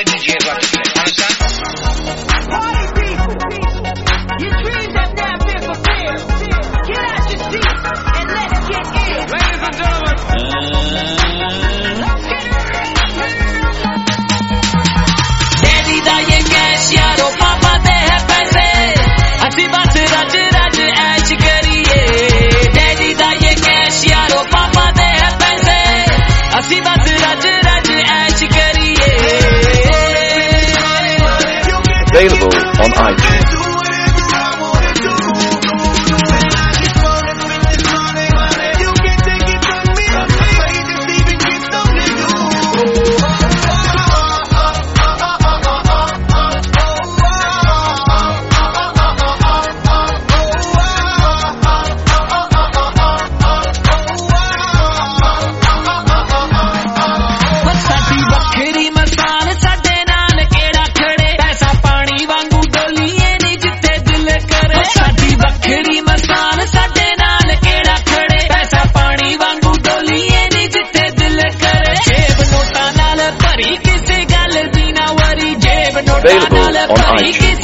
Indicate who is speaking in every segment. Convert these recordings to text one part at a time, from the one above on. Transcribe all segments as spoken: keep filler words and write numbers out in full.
Speaker 1: Let D J rock it. Understand?
Speaker 2: Party people, your dreams have now been fulfilled. Get out your seat and let's get in.
Speaker 1: Ladies and gentlemen.
Speaker 2: Let's get in.
Speaker 3: Daddy da ye cash yaro, papa de hai paise. Assi baat raj raj ऐश करिए. Daddy da ye cash yaro, papa de hai paise. Assi baat raj raj ऐश करिए.
Speaker 4: Available on iTunes. Available on iTunes.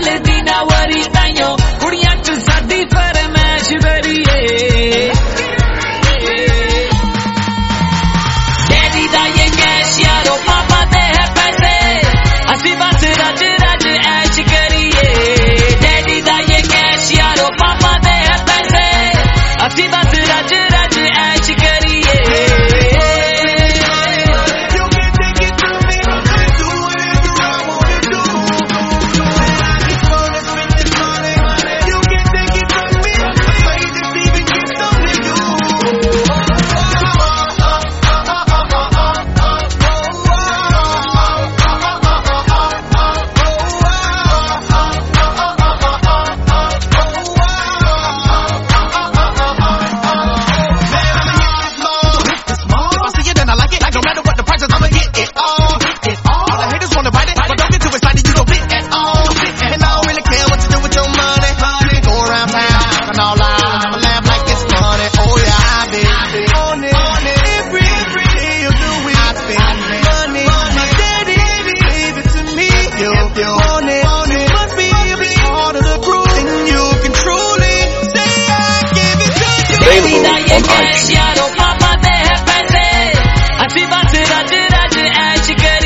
Speaker 4: Available on iTunes.